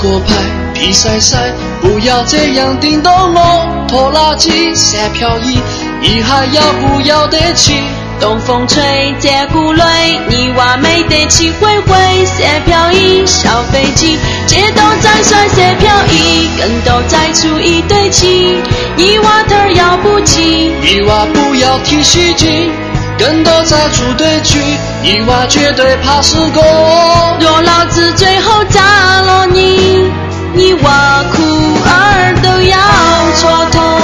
果牌皮晒晒，不要这样叮咚我，拖拉机晒飘逸，你还要不要得起？ 东风吹，接鼓擂，你话没得起灰灰，晒飘逸，小飞机，街道再帅晒飘逸，跟斗再出一对齐，你话头要不起， 你话不要提袭击，跟斗再出对局，你话绝对怕是过。 若老子最后砸了你，你话哭儿都要蹉跎。